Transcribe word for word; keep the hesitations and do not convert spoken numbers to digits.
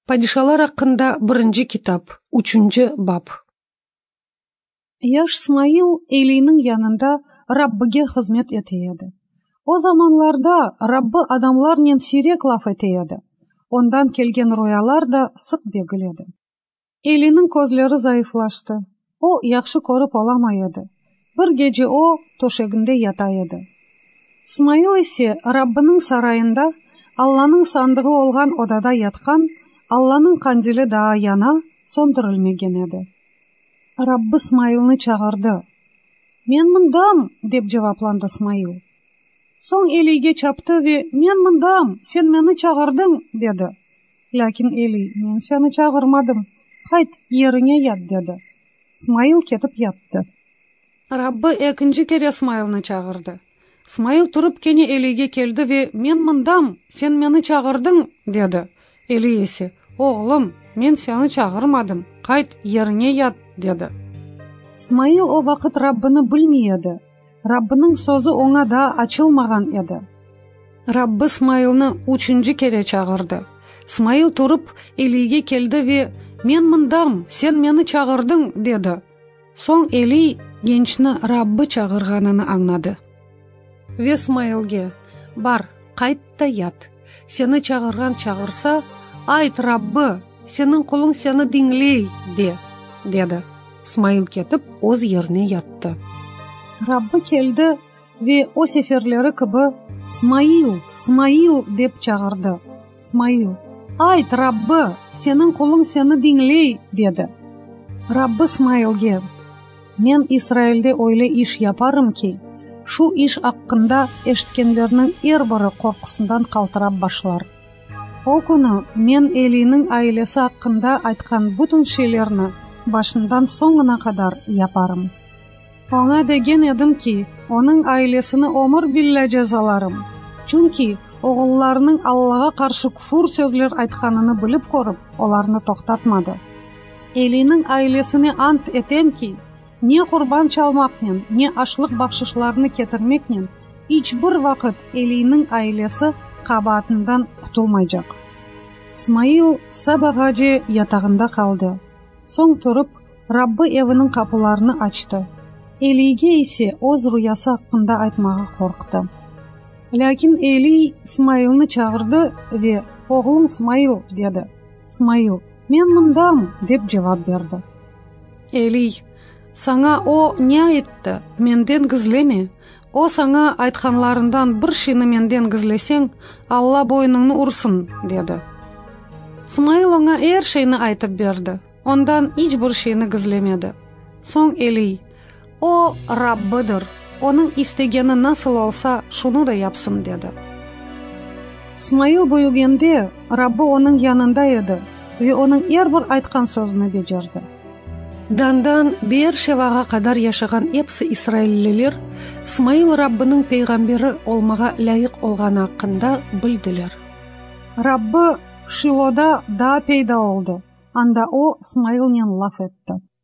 Падишалар хакында биринчи китап, үчүнчү бап. Яш Смаил Элинин янында Раббыге хизмет этейди. О заманларда Раббы адамларнен сирек лаф этейди. Ondan kelgen роялар да сык дегиледи. Элинин көзлөрү зайыфлашты. О яхшы көрүп аламайды. Bir gece o төшегинде ята edi. Смаил ise Раббынын сарайында, Алланын сандыгы олган одада яткан, Алланын кандили да яна сондурулмеген edi. Раббы Смаилны чагырды. Мен мындам, деп жавапланды Смаил. Соң Элиге чапты ве, мен мындам, сен мени чагырдың, деді. Ләкин Эли, мен сені чагырмадым, кайт, ериңе ят, деді. Смаил кетип ятты. Раббы экинчи кере Смаилны чагырды. Смаил туруп кене Элиге келди ве, мен мындам, сен мени чагырдың, деді. Эли есе, оглум, мен сени чагырмадым, кайт, ериңе ят, деді. Смаил о вакыт Раббыны билмейди. Раббынын сөзү оңа да ачылмаган edi. Раббы Смаилны үчүнчү кере чагырды. Смаил туруп Элиге келди ве, мен мындам, сен мени чагырдың, деді. Соң Эли генчни Раббы чагырганын аңнады. Ве Смаилге, бар, кайт та ят. Сени чагырган чагырса, айт Раббы, сенин кулуң сени диңлей, де, деді. Смаил кетип өз жерине ятты. Раббы келди ве о сеферлери кыбы Смаил, Смаил деп чагырды. Смаил, айт Раббы, сенин кулуң сени диңлей, деді. Раббы Смаилге, мен Исраилде ойлы иш япарым ки, шу иш аккында эшиткендердин эр бири коркусундан калтырап башлар. О күнү мен Элинин айлеси аккында айткан бүтүн шейлерни башындан соңуна кадар япарым. Ona деген edim ki, onun ailesini ömür bille cezalarim. Çünkü oğullarının Allah'a karşı küfür sözler aytkanını bilip korup, olarını toktatmadı. Elinin ailesini ant etem ki, ne kurban çalmaknen, ne açlık bakşışlarını getirmeknen, hiçbir vakit Elinin ailesi kabahatından kutulmayacak. Смаил sabahacı yatağında kaldı. Son turup Rabbı evinin kapılarını açtı. Элиге ise өз руясы хакында айтмага коркты. Ләкин Эли Смаилны чагырды ве, оглум Смаил, деді. Смаил, мен мындам, деп жавап берди. Эли, саңа о не айтты, менден гизлеме? О саңа айтканларындан bir шини менден гизлесең, Алла бойнуңну урсын, деді. Смаил оңа эр шейни айтып берди. Ondan hiç bir şeyini gizlemedi. Soң Эли, o Rabbıdır, onun istegeni nasıl olsa şunu da yapsın, dedi. Смаил büyügende Rabbı onun yanında edi ve onun er bir aytkan sözünü becerdi. Dandan Beerşevaga kadar yaşagan hepsi İsrailliler Смаил Rabbının peygamberi olmaga layık olgаны hakkında bildiler. Rabbı Şilo'da da peyda oldu. Anda o Смаилнен laf etti.